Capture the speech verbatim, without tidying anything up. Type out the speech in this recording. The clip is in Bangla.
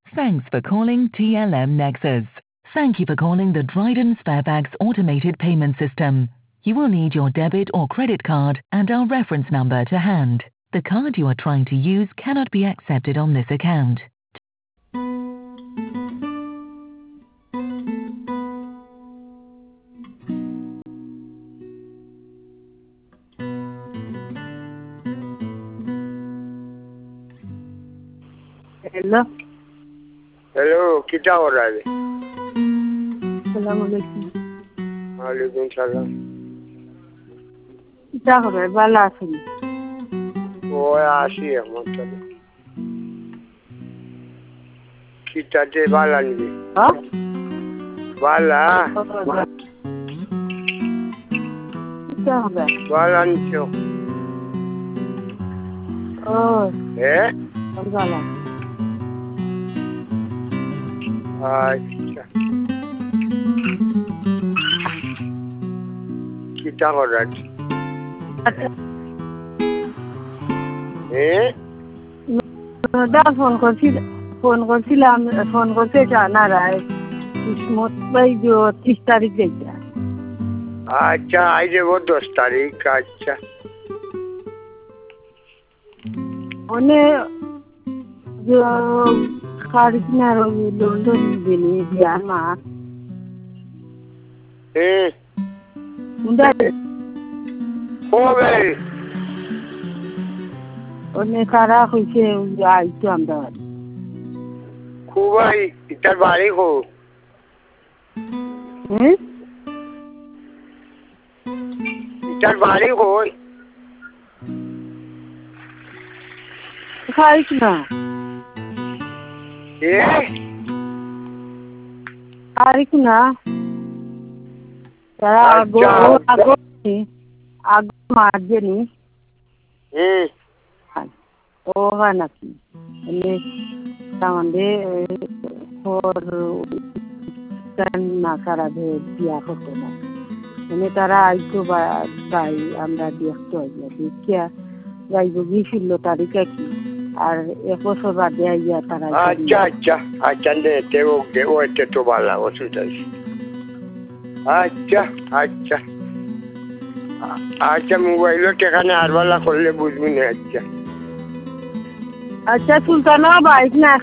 Thanks for calling T L M Nexus. Thank you for calling the Dryden Sparebags automated payment system. You will need your debit or credit card and our reference number to hand. The card you are trying to use cannot be accepted on this account. Hello. Hello, kita हो रहा है? Assalamualaikum. वालेकुम सलाम. Kita हो रहा है बाला आसनी. वो आशी है मतलब. Kita de बाला नहीं. हाँ? बाला. Kita हो रहा है. बाला नहीं क्यों? Oh. Eh? बाला. अच्छा. Kita हो रहा है. Eh? Da phone করছি ফোন করছিলাম ফোন করতে জানা রায় কিসমত ভাই যে तीस তারিখ দেখা अच्छा आज वो दस तारीख का अच्छा ওনে যে কারিনা লন্ডন গেলে জামা eh উন্ডা हो गए ওনে কারা কইছে আইতো আমরা খুবই ইতার বাড়ি হো হুম ইতার বাড়ি হো খাইছ না এ খাইছ না তারা আগো আগো আগো মারজেনি হুম ও হয় নাকি এনে আমাদের ওর না সারা বিয়া করতো না মানে তারা আইতো বা তাই আমরা দেখতে হইয়া দেখিয়া যাইব গিয়ে ষোলো তারিখে কি আর এক বছর বাদে আইয়া তারা আচ্ছা আচ্ছা আচ্ছা তে ও গে ও তে তো ভালো অসুবিধা আচ্ছা আচ্ছা আচ্ছা মোবাইলও টেকানে আর বালা করলে বুঝবি না আচ্ছা আচ্ছা সুলতানা বাইক না